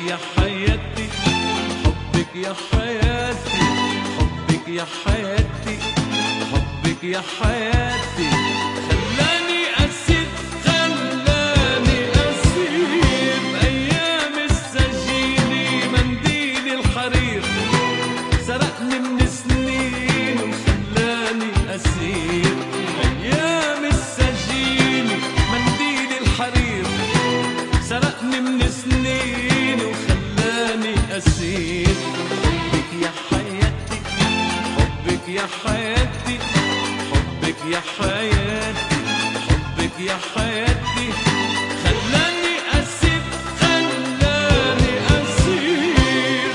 يا حياتي، حبك يا حياتي، حبك يا حياتي، حبك يا حياتي، خلاني أسير، خلاني أسير بأيام السجيني، منديل الحرير سرقني من سنين وخلاني أسير بأيام السجيني، منديل الحرير سرقني من سنين وخلاني أسير. حبك يا حياتي، حبك يا حياتي، حبك يا حياتي، حبك يا حياتي، خلاني أسير، خلاني أسير.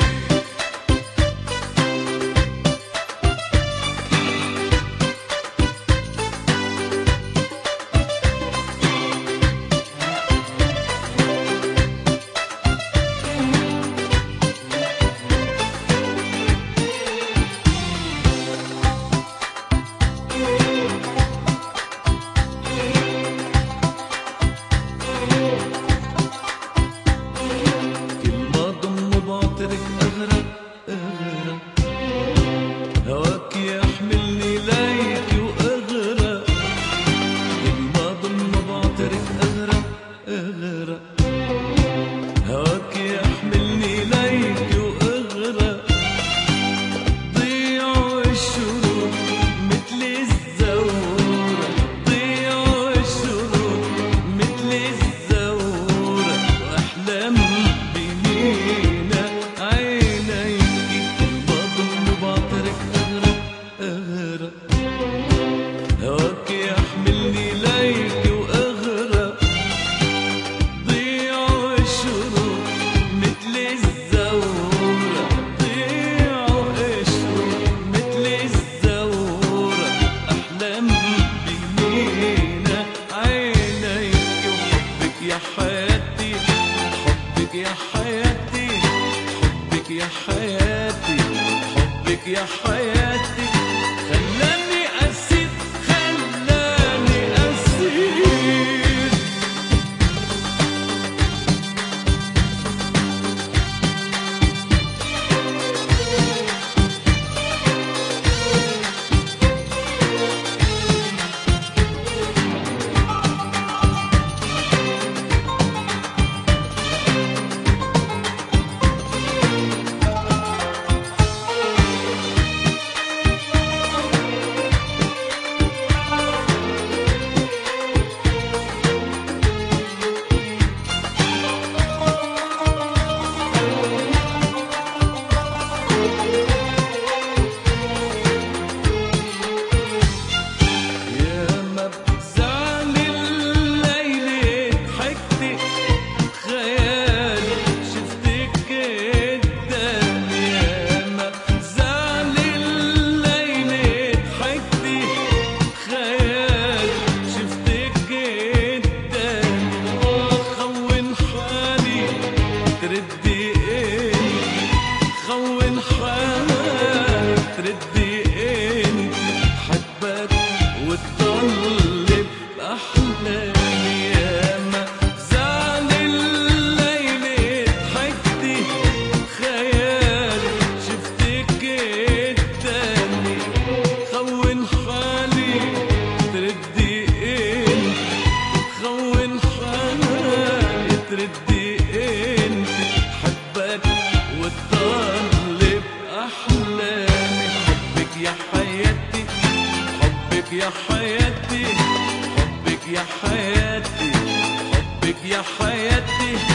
هواك يحملني ليك وأغرق، كل ما ضم بعترك أغرق أغرق، هواك يحملني ليك وأغرق، ضيع الشروق مثل الزورة، ضيع الشروق مثل الزورة، وأحلام بيمينا عينيك، كل ما ضم بعترك أغرق، هواك يحملني ليك وأغرق، ضيع الشروق مثل الزورة، ضيع الشروق مثل الزورة، أحلام بيمينا عينيك، وحبك يا حياتي، حبك يا حياتي، حبك يا حياتي، حبك يا حياتي، خلاني أسير، خلاني أسير. خون حالك تردي انت، حبك وتطلب بأحلامي، ياما زعل الليل ضحكتي خيالي شفتك التاني، خون حالي تردي انت، خون حالي تردي انت، حبك وتطلب أحلامي. حبك يا حياتي، حبك يا حياتي، حبك يا حياتي، حبك يا حياتي،